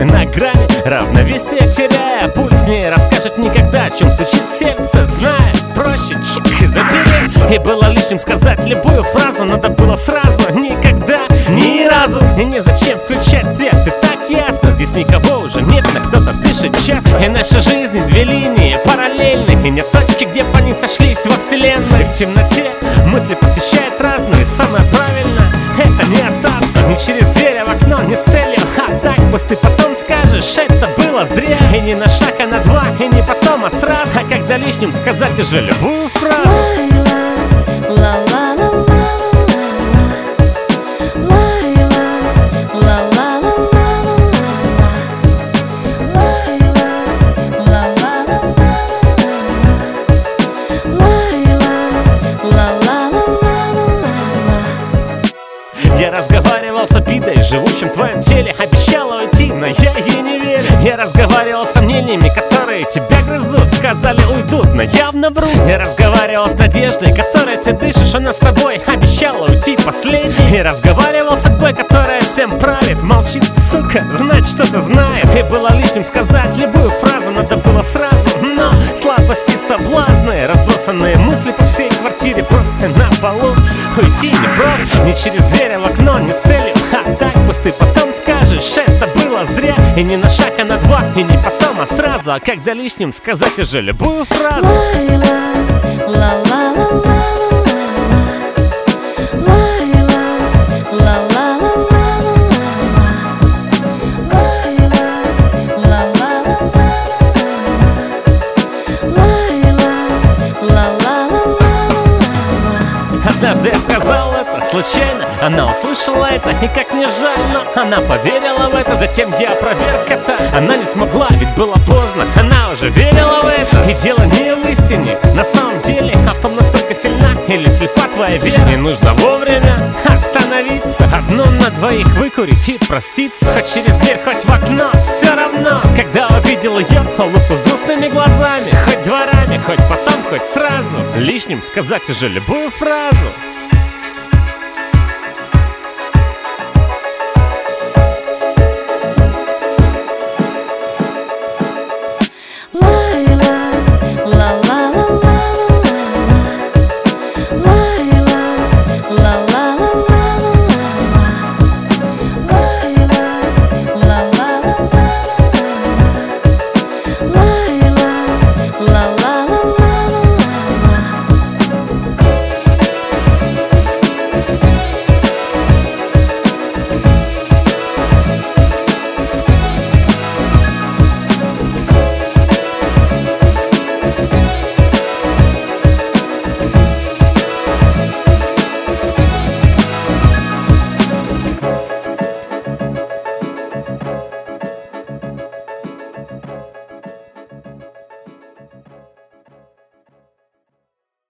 на грани равновесия теряя. Пульс не расскажет никогда, о чем стучит сердце, зная, проще чик и запереться. И было лишним сказать любую фразу, надо было сразу, никогда, ни разу. И незачем включать свет, и так ясно, здесь никого уже нет, но кто-то дышит часто. И наша жизнь две линии параллельны, и нет точки, где по ней сошлись во вселенной. И в темноте мысли посещают разные, самое правильное — это не остаться ни через дверь, а в окно, не с целью, а так пусть ты потом скажешь, это было зря. И не на шаг, а на два, и не потом, а сразу. А когда лишним сказать уже любую фразу. Я разговаривал с обидой, живущим в твоем теле. Обещала уйти, но я ей не верю. Я разговаривал с сомнениями, которые тебя грызут. Сказали уйдут, но явно врут. Я разговаривал с надеждой, которой ты дышишь. Она с тобой обещала уйти последней. И разговаривал с судьбой, которая всем правит. Молчит, сука, знать что-то знает. И было лишним сказать любую фразу, надо было сразу. Но слабости, соблазны, разбросанные мысли по всей квартире, просто на полу. Уйти не просто, не через дверь, а в окно, не с целью, а так пусть ты потом скажешь, это было зря. И не на шаг, а на два, и не потом, а сразу. А когда лишним сказать уже любую фразу. Однажды я сказал это случайно, она услышала это, и как мне жаль, но она поверила в это. Затем я опроверг это, она не смогла, ведь было поздно, она уже верила в это. И дело не в истине, на самом деле, а в том, насколько сильна или слепа твоя вера. И нужно вовремя остановиться, одну на двоих выкурить и проститься. Хоть через дверь, хоть в окно, все равно. Когда увидел ее, улыбку с грустными глазами, хоть дворами, хоть потом, хоть сразу. Лишним сказать уже любую фразу. Layla.